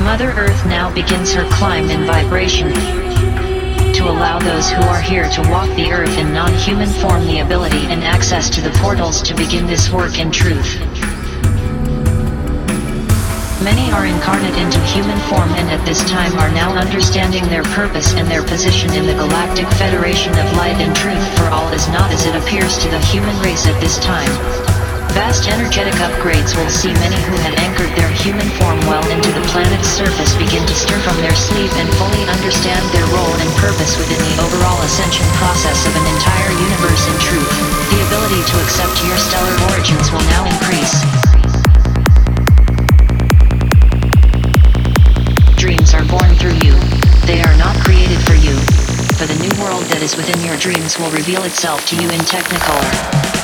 Mother Earth now begins her climb in vibration to allow those who are here to walk the earth in non-human form the ability and access to the portals to begin this work in truth. Many are incarnate into human form and at this time are now understanding their purpose and their position in the Galactic Federation of Light and Truth, for all is not as it appears to the human race at this time. Vast energetic upgrades will see many who had anchored their human form well into the planet's surface begin to stir from their sleep and fully understand their role and purpose within the overall ascension process of an entire universe in truth. The ability to accept your stellar origins will now increase. Dreams are born through you. They are not created for you. For the new world that is within your dreams will reveal itself to you in Technicolor.